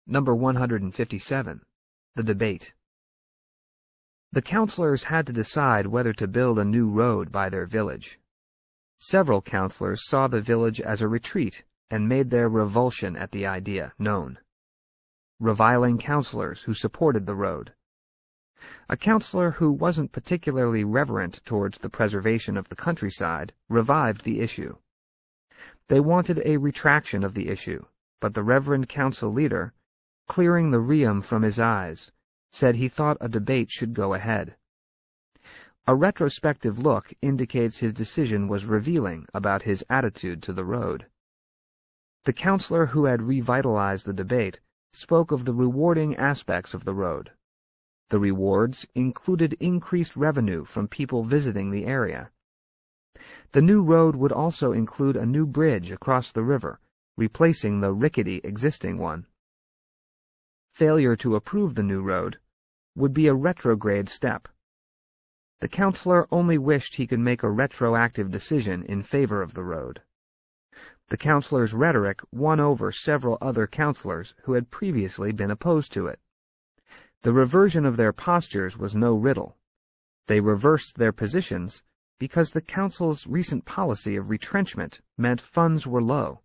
Number 157. The Debate. The councillors had to decide whether to build a new road by their village. Several councillors saw the village as a retreat and made their revulsion at the idea known. Reviling councillors who supported the road. A councillor who wasn't particularly reverent towards the preservation of the countryside revived the issue. They wanted a retraction of the issue, but the Reverend Council leader, clearing the rheum from his eyes, said he thought a debate should go ahead. A retrospective look indicates his decision was revealing about his attitude to the road. The councillor who had revitalized the debate spoke of the rewarding aspects of the road. The rewards included increased revenue from people visiting the area. The new road would also include a new bridge across the river, replacing the rickety existing one. Failure to approve the new road would be a retrograde step. The councillor only wished he could make a retroactive decision in favor of the road. The councillor's rhetoric won over several other councillors who had previously been opposed to it. The reversion of their postures was no riddle. They reversed their positions because the council's recent policy of retrenchment meant funds were low.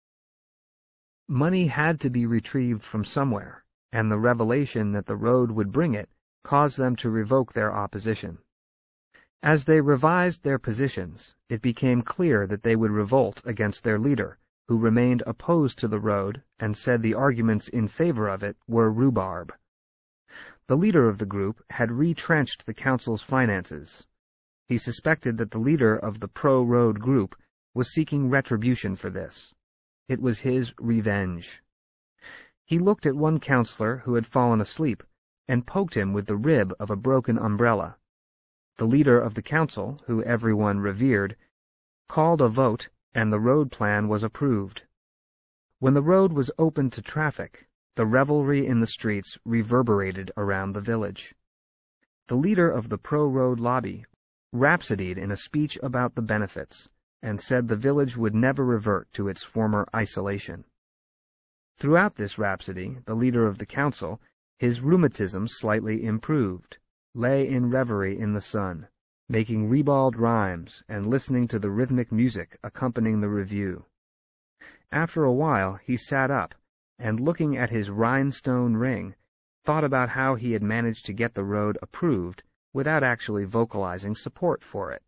Money had to be retrieved from somewhere, and the revelation that the road would bring it caused them to revoke their opposition. As they revised their positions, it became clear that they would revolt against their leader, who remained opposed to the road and said the arguments in favor of it were rhubarb. The leader of the group had retrenched the council's finances. He suspected that the leader of the pro-road group was seeking retribution for this. It was his revenge. He looked at one councillor who had fallen asleep and poked him with the rib of a broken umbrella. The leader of the council, who everyone revered, called a vote, and the road plan was approved. When the road was opened to traffic, the revelry in the streets reverberated around the village. The leader of the pro-road lobby rhapsodied in a speech about the benefits, and said the village would never revert to its former isolation. Throughout this rhapsody, the leader of the council, his rheumatism slightly improved, lay in reverie in the sun, making ribald rhymes and listening to the rhythmic music accompanying the review. After a while he sat up, and looking at his rhinestone ring, thought about how he had managed to get the road approved without actually vocalizing support for it.